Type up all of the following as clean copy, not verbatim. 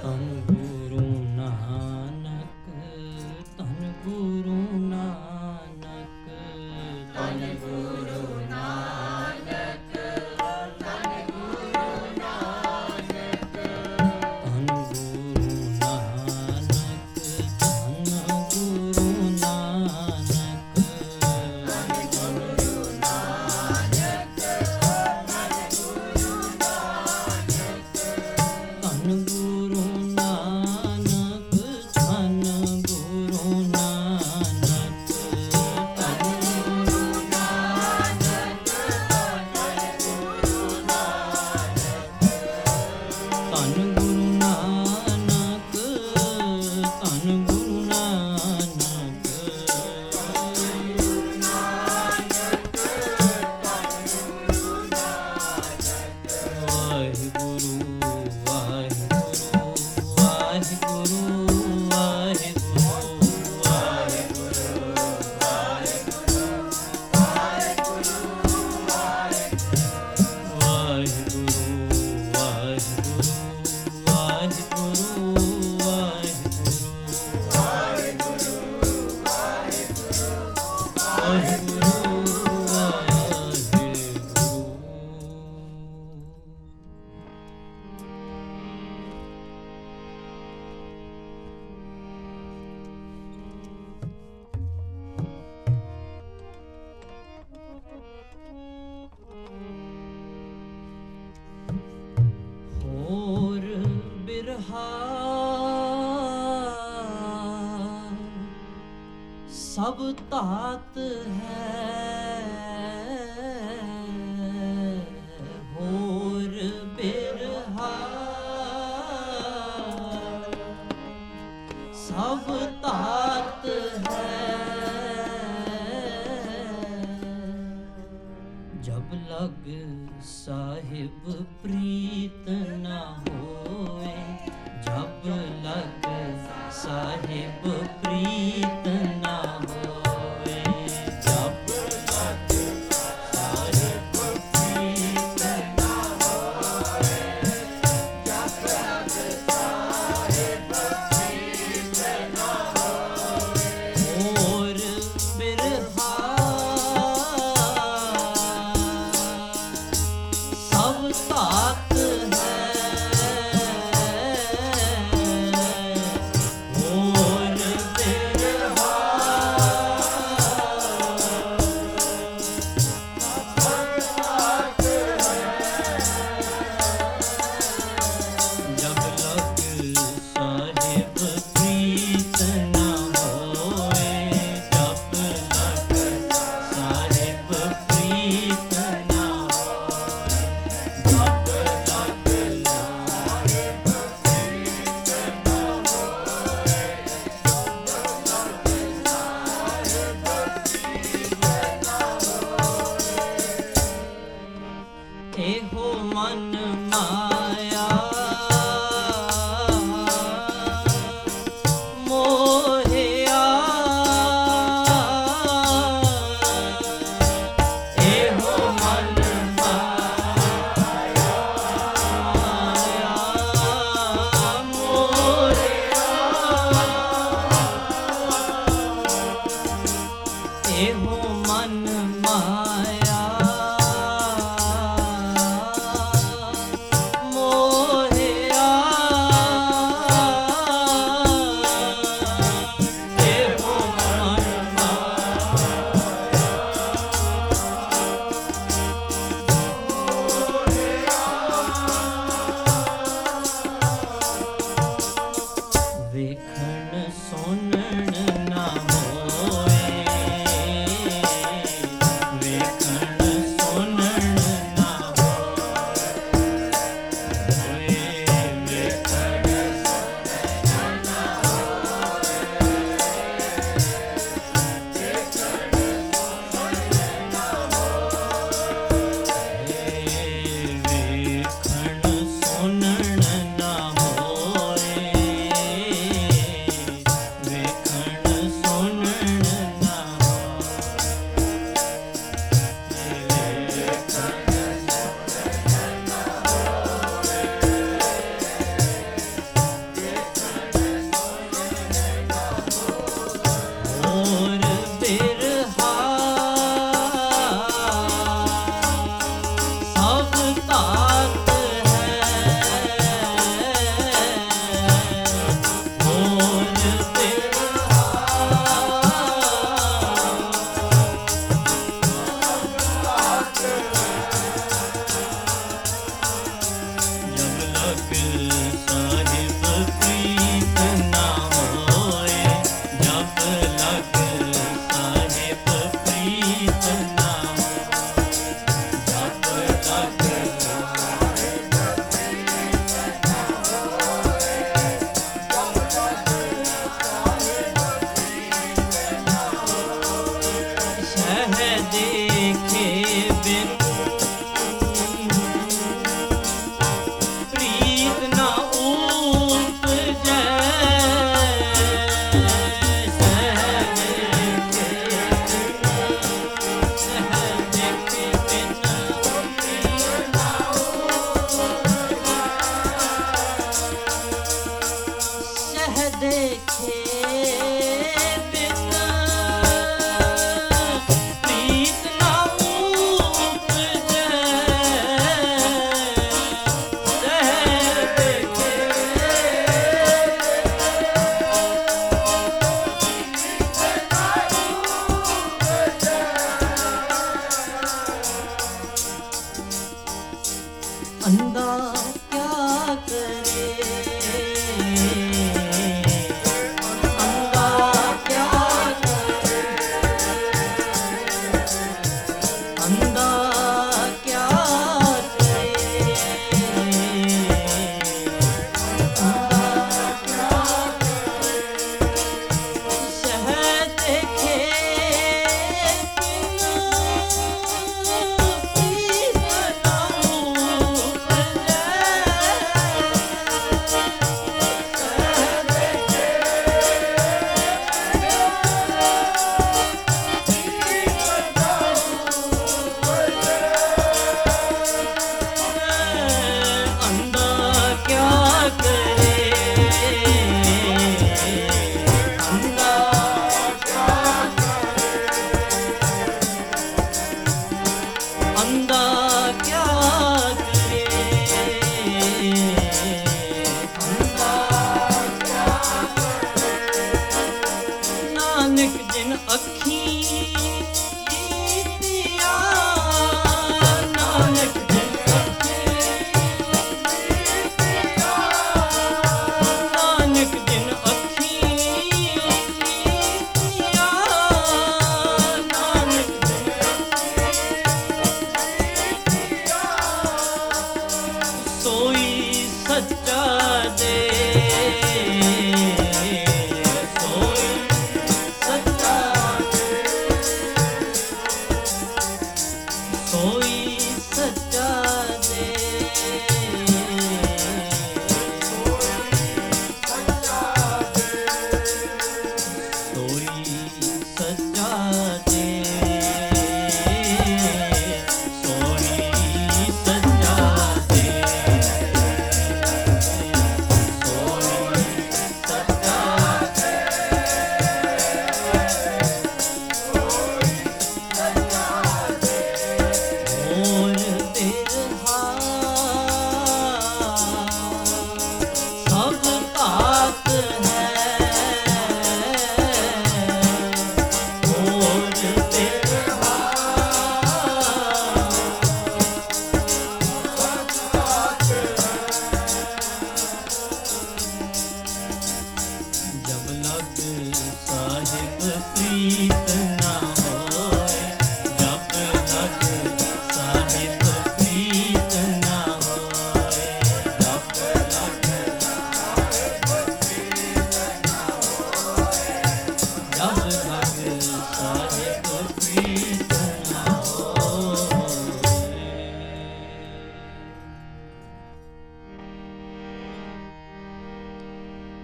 ਧੰਨ ਗੁਰੂ ਨਾਨਕ, ਧੰਨ ਗੁਰੂ ਨਾਨਕ, ਧੰਨ ਗੁਰੂ ਨਾਨਕ, ਧੰਨ ਗੁਰੂ ਨਾਨਕ, ਧੰਨ ਗੁਰੂ ਨਾਨਕ, ਧੰਨ ਗੁਰੂ ਨਾਨਕ, ਧੰਨ ਗੁਰੂ ਨਾਨਕ, ਧੰਨ ਗੁਰੂ ਨਾਨਕ, ਧੰਨ ਗੁਰੂ ਨਾਨਕ, ਧੰਨ ਗੁਰੂ ਨਾਨਕ, ਧੰਨ ਗੁਰੂ ਨਾਨਕ, ਧੰਨ ਗੁਰੂ ਨਾਨਕ, ਧੰਨ ਗੁਰੂ ਨਾਨਕ, ਵਾਹਿਗੁਰੂ ਵਾਹਿਗੁਰੂ ਵਾਹਿਗੁਰੂ ਵਾਹਿਗੁਰੂ ਹੋਰ ਬਿਰਹਾ ਸਭ ਧਾਤ ਹੈ, ਹੋਰ ਬਿਰਹਾ ਸਭ ਧਾਤ ਹੈ, ਜਬ ਲਗ ਸਾਹਿਬ ਪ੍ਰੀਤ ਨਾ ਹੋਏ, ਜਬ ਲਗ ਸਾਹਿਬ ਪ੍ਰੀਤ ਨਾ ਹੋਏ, ਜਬ ਲਗ ਸਾਹਿਬ ਪ੍ਰੀਤ ਨਾ ਹੋਏ, ਜਬ ਲਗ ਸਾਹਿਬ ਪ੍ਰੀਤ ਨਾ ਹੋਏ, ਹੋਰ ਬਿਰਹਾ ਸਭ ਧਾਤ ਹੈ,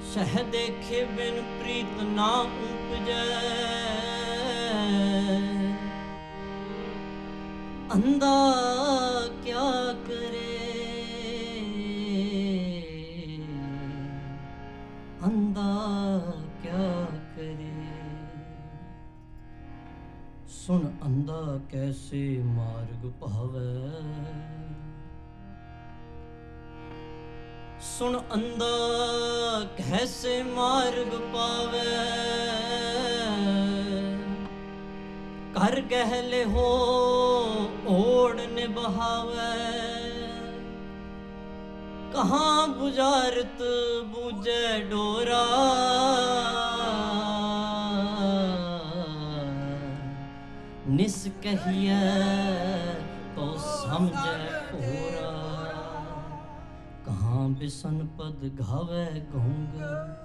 ਸਹਿ ਦੇਖੇ ਬਿਨ ਪ੍ਰੀਤ ਨਾ ਉਪਜੈ। ਅੰਧਾ ਕਿਆ ਕਰੇ, ਅੰਧਾ ਕਿਆ ਕਰੇ। ਸੁਣ ਅੰਧਾ ਕੈਸੇ ਮਾਰਗ ਭਾਵੈ, ਸੁਣ ਅੰਧਾ ਕੈਸੇ ਮਾਰਗ ਪਾਵੈ। ਕਰ ਗਹਿਲੇ ਹੋ ਓੜ ਨਿਭਾਵੈ, ਕਹਾਂ ਬੁਝਾਰਤ ਬੂਝੈ ਡੋਰਾ। ਨਿਸ ਕਹੀਐ ਤੋ ਸਮਝੈ ਭੋਰਾ। ਕਹਾਂ ਬਿਸਨ ਪਦ ਗਾਵੈ ਗੂੰਗ,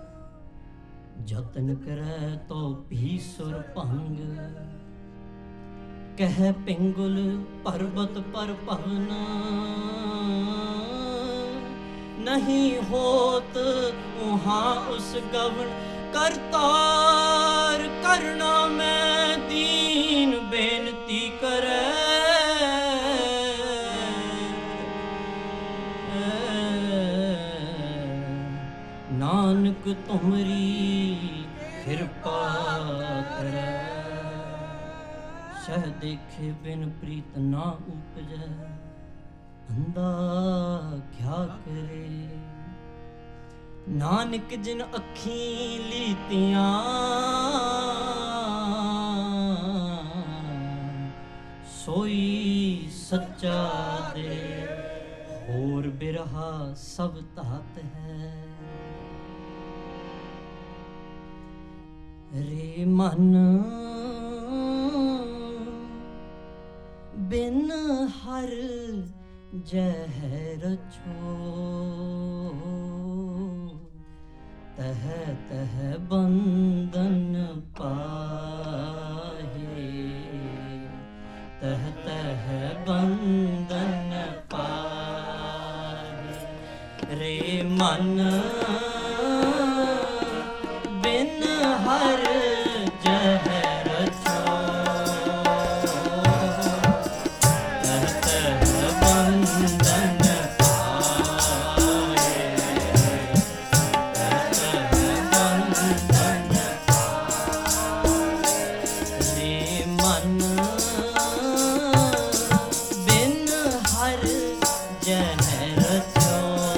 ਜਤਨ ਕਰੈ ਤੋ ਭੀ ਸੁਰ ਭੰਗ। ਕਹਿ ਪਿੰਗੁਲ ਪਰਬਤ ਪਰ ਭਵਨ, ਨਹੀਂ ਹੋਤ ਉਹਾਂ ਉਸ ਗਵਨ। ਕਰਤਾਰ ਕਰਨਾ ਮੈਂ ਦੀਨ ਬੇਨਤੀ ਕਰੈ। ਨਾਨਕ ਤੁਮਰੀ ਕਿਰਪਾ ਕਰੈ। ਸਹਿ ਦੇਖੇ ਬਿਨ ਪ੍ਰੀਤ ਨਾ ਉਪਜੈ। ਅੰਧਾ ਕਿਆ ਕਰੇ, ਨਾਨਕ ਜਿਨ ਅੱਖੀਂ ਲੀਤੀਆਂ। ਸੋਈ ਸੱਚਾ ਦੇ, ਹੋਰ ਬਿਰਹਾ ਸਭ ਧਾਤ ਹੈ। ਰੇ ਮਨ ਬਿਨ ਹਰ ਜਹ ਰਚੋ। ਤਹ ਤਹ ਬੰਧਨ ਪਾਹੇ, ਤਹ ਤਹ ਬੰਧਨ ਪਾਹੇ। ਰੇ ਮਨ ਬਿਨ ਹਰ ਜਹ ਰਚੋ। ਤਹ ਤਹ ਬੰਧਨ ਪਾਏ, ਤਹ ਤਹ ਬੰਧਨ ਪਾਏ। ਰੇ ਮਨ ਬਿਨ ਹਰ ਜਹ ਰਚੋ।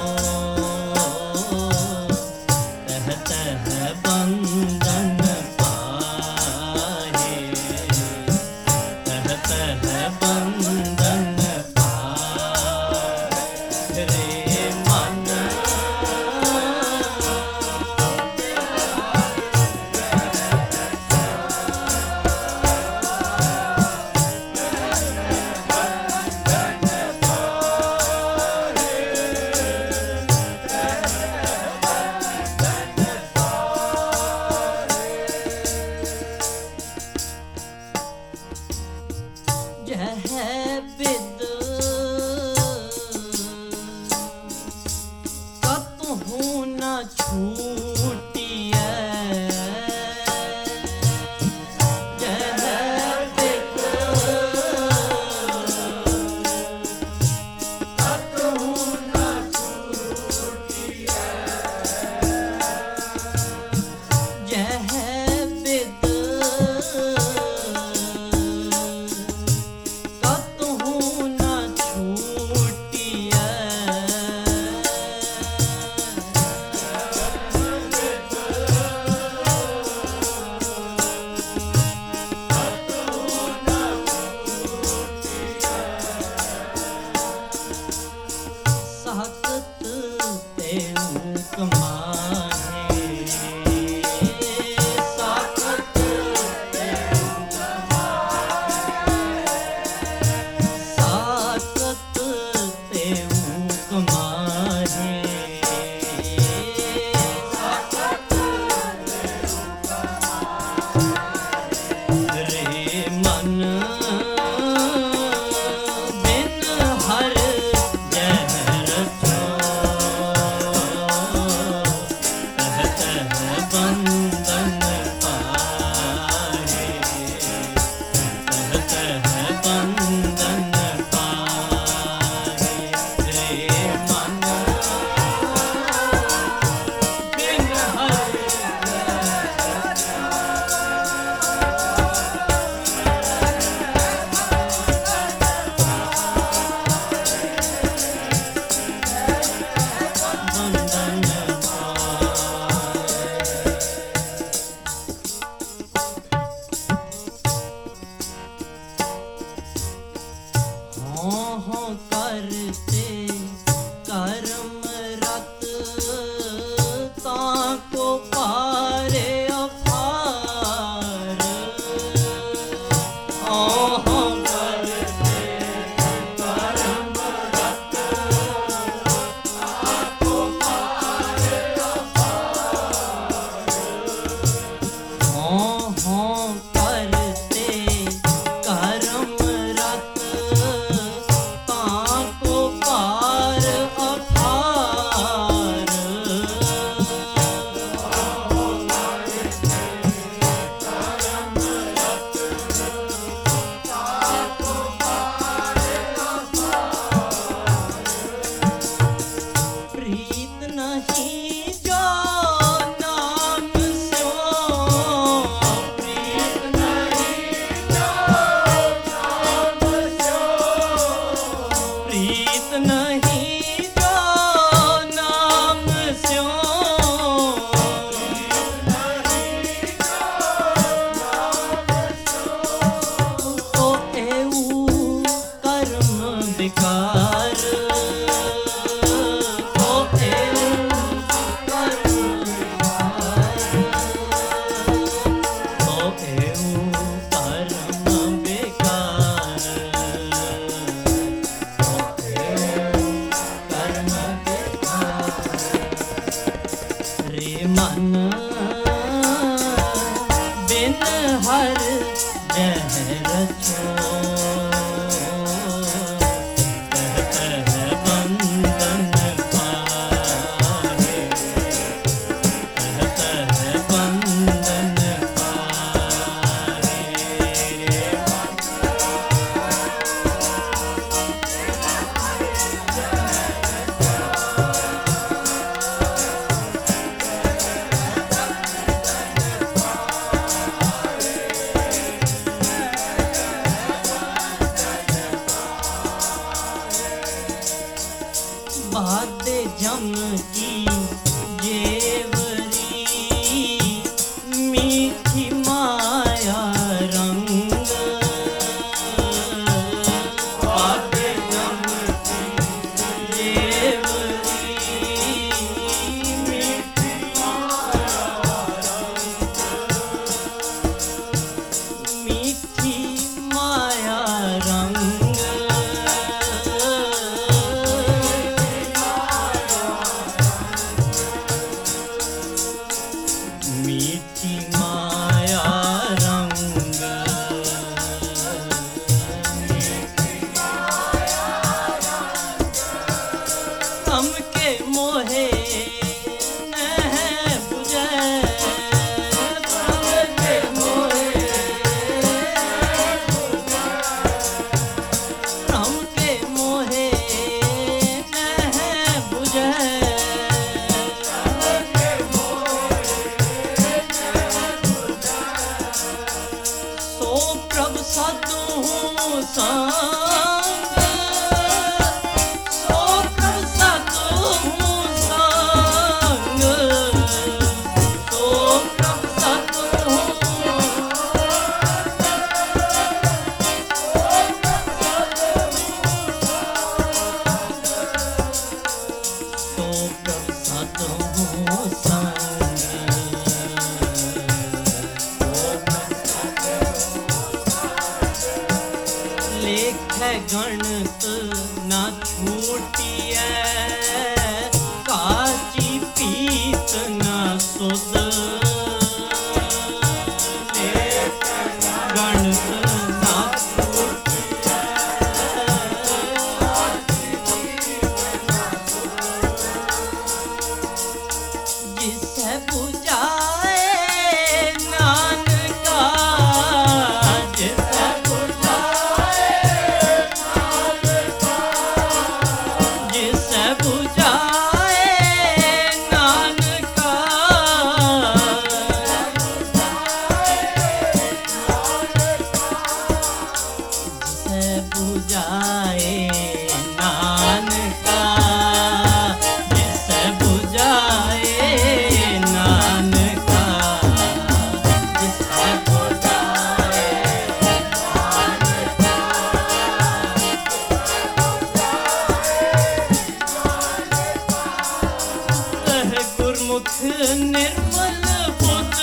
ਤਹ ਤਹ ਬੰਧਨ ਪਾਏ, ਤਹ ਤਹ ਬੰਧਨ ਪਾਏ। ਰੇ ਮਨ ਜਹ ਬਿਦ ਕਤਹੁ ਨ ਛੂਟਿਐ। ਜਹ ਬਿਦ ਕਤਹੁ ਨ ਛੂਟਿਐ। ਜਹ ਬਿਦ ਕਤਹੁ ਨ ਛੂਟਿਐ। ਸਾਕਤ ਤੈਨੂੰ ਕਮਾਹੇ, ਸਾਕਤ ਤੈਨੂੰ ਕਮਾਹੇ। ਸਾਕਤ ਤੈਨੂੰ ਕਮਾਹੇ, ਸਾਕਤ ਤੈਨੂੰ ਕਮਾਹੇ। ਰੇ ਮਨ ਬਿਨ ਹਰ ਜਹ ਰਚੋ। नहीं जो नाम स्यो, प्रीत नहीं जो नाम स्यो, प्रीत नहीं जो नाम स्यो, ओ एऊ कर्म विकार, ओ एऊ कर्म विकार, ओ एऊ कर्म विकार, ओ एऊ कर्म विकार। रे मन बिन हर जहर छो, कहत बंधन पाहे, कहत बंधन पाहे। बादे जम की जेवरी, मीठी माया रंग, बादे जम की जेवरी, मीठी माया रंग, मीठी माया रंग, मीठी माया रंग, हमके मोहे न बुझे, हमके मोहे, हमके मोहे न बुझे, सो प्रभ साधु संग, सो प्रभ साधु संग, सो प्रभ साधु, सो प्रभ साधु संग, लेख गणत ना छूटिए, काची पीत ना सुध, लेख गणत ना छूटिए, जिसे बुझाए नानका, जिसे बुझाए नानका, जिसे बुझाए नानका, जिसे बुझाए नानका, जिसे बुझाए नानका, जिसे बुझाए नानका, कह गुरमुख निर्मल बुध,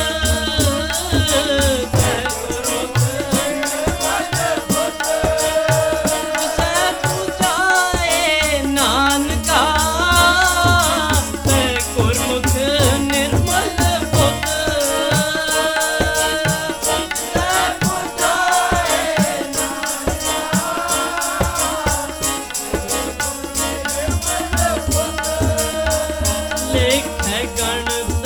कह गुरमुख निर्मल बुध, जिसे बुझाए नानका, कह गुरमुख निर्मल बुध, जिसे बुझाए नानका, लेख गणत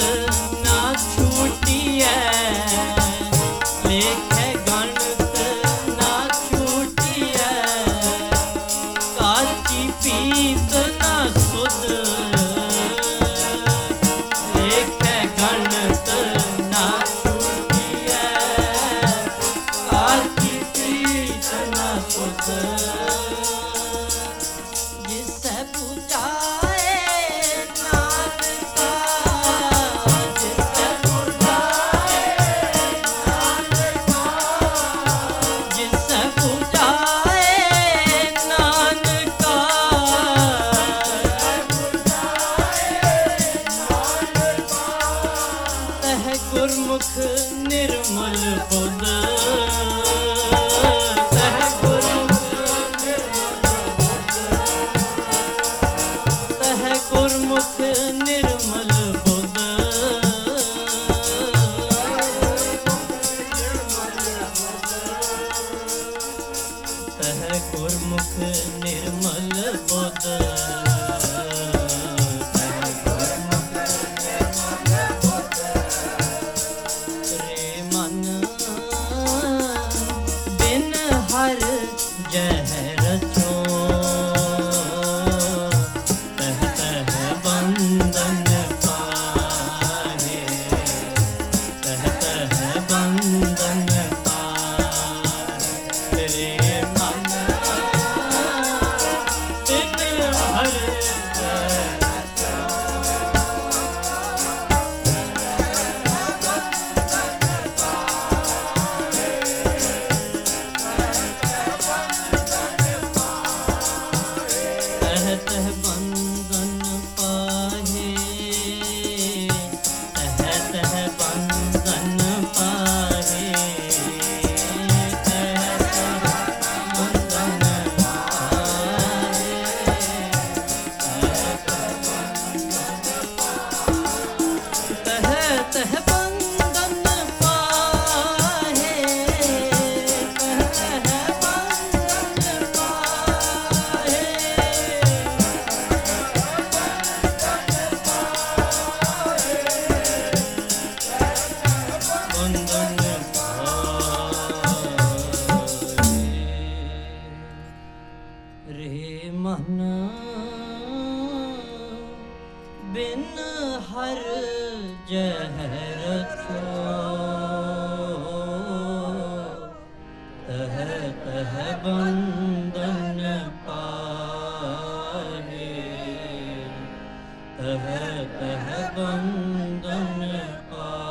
ਗੁਰਮੁਖ ਨਿਰਮਲ ਬੁੱਧ ਤਹ ਗੁਰਮੁਖ ਨਿਰਮਲ ਬੁੱਧ ਤਹ ਗੁਰਮੁਖ ਨਿਰਮਲ ਬੁੱਧ ਹਰ ਜਹ ਰਚੋ ਤਹ ਤਹ ਬੰਧਨ ਪਾਹੇ ਤਹ ਤਹ ਬੰਧਨ ਪਾਹੇ ਰੇ ਮਨ ਬਿਨ ਹਰ ਤਹ ਬੰਧਨ ਪਾਹੇ ਤਹ ਤਹ ਬੰਧਨ ਪਾਹੇ ਤਹ ਤਹ ਬੰਧਨ ਪਾਹੇ ਤਹ ਤਹ ਬੰਧਨ ਪਾਹੇ ਤਹ ਤਹ ਬੰਧਨ ਪਾਹੇ ਰੇ ਮਨ ਬਿਨ ਹਰ ਜਹ ਰਚੋ ਤਹ ਤਹ ਬੰਧਨ ਪਾਹੇ ਤਹ ਤਹ ਬੰਧਨ ਪਾਹੇ